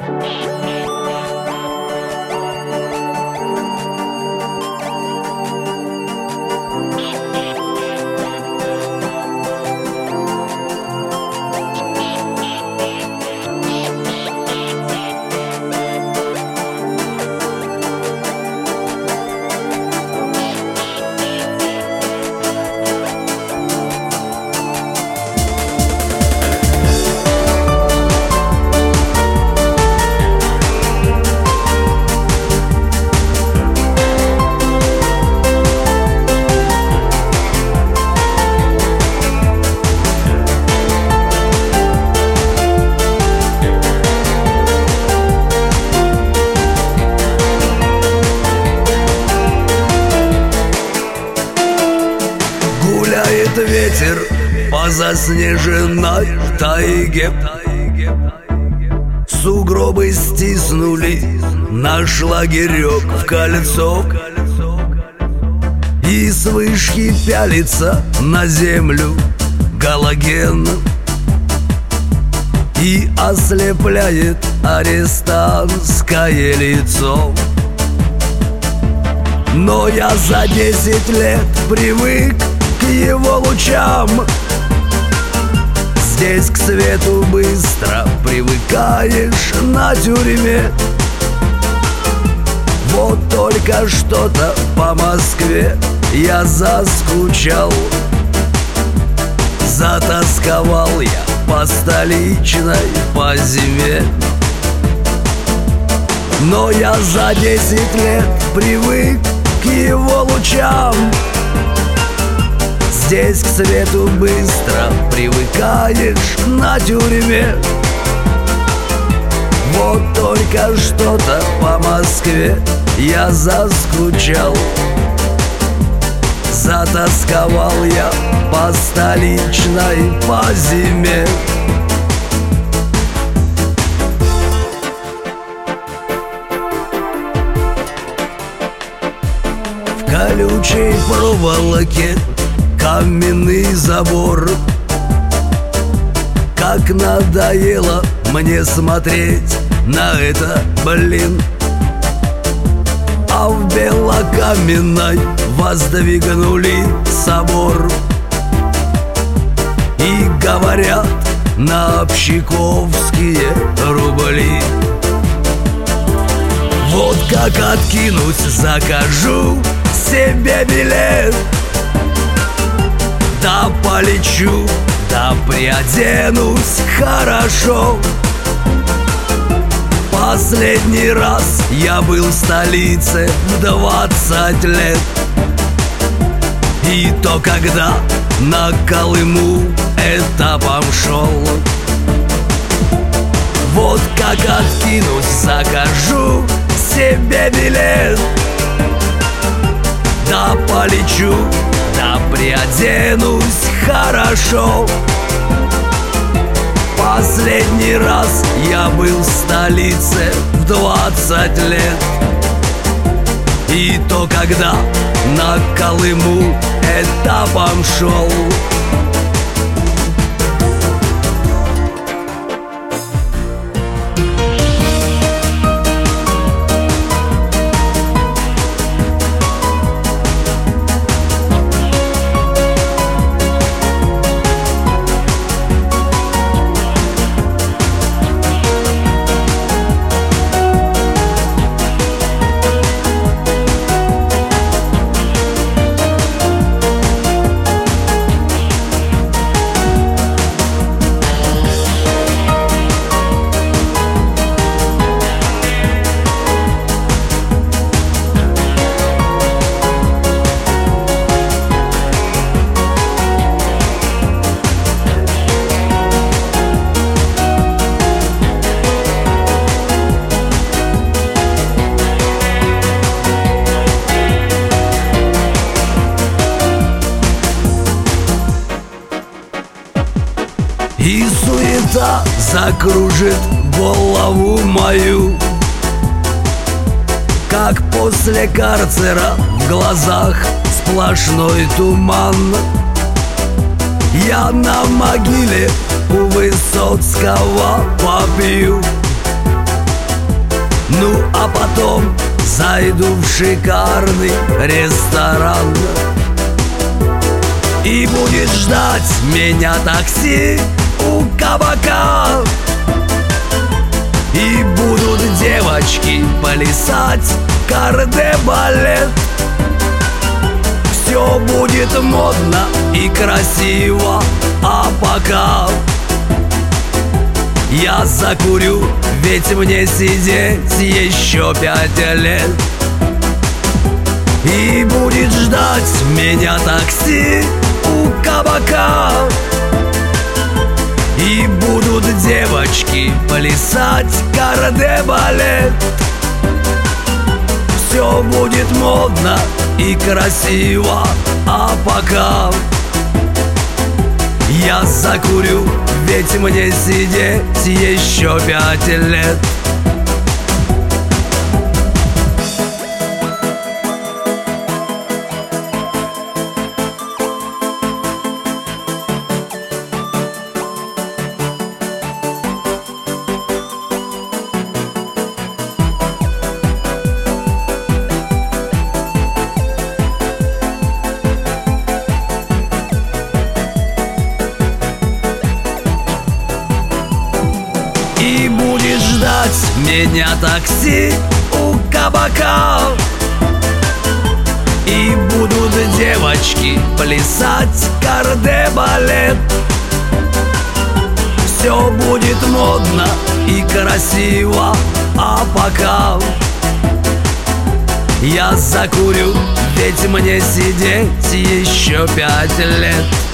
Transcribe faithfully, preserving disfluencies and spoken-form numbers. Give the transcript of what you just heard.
Ветер по заснеженной тайге, сугробы стиснули наш лагерек в кольцо, и с вышки пялится на землю галоген и ослепляет арестантское лицо. Но я за десять лет привык к его лучам. Здесь к свету быстро привыкаешь на тюрьме. Вот только что-то по Москве я заскучал. Затасковал я по столичной, по зиме. Но я за десять лет привык к его лучам. Здесь к свету быстро привыкаешь на тюрьме. Вот только что-то по Москве я заскучал. Затасковал я по столичной, по зиме. В колючей проволоке каменный забор. Как надоело мне смотреть на это, блин. А в белокаменной воздвигнули собор. И говорят на общаковские рубли. Вот как откинусь, закажу себе билет. Да полечу, да приоденусь хорошо. Последний раз я был в столице в двадцать лет. И то, когда на Колыму этапом шел. Вот как откинусь, закажу себе билет. Да полечу, да приоденусь хорошо. Последний раз я был в столице в двадцать лет. И то, когда на Колыму этапом шел. И суета закружит голову мою, как после карцера в глазах сплошной туман. Я на могиле у Высоцкого попью Ну а потом зайду в шикарный ресторан, и будет ждать меня такси у кабака, и будут девочки плясать кардебалет. Все будет модно и красиво, а пока я закурю, ведь мне сидеть еще пять лет. И будет ждать меня такси у кабака, и будут девочки плясать кардебалет. Все будет модно и красиво, а пока я закурю, ведь мне сидеть еще пять лет. И будет ждать меня такси у кабака, и будут девочки плясать кардебалет. Все будет модно и красиво, а пока я закурю, ведь мне сидеть еще пять лет.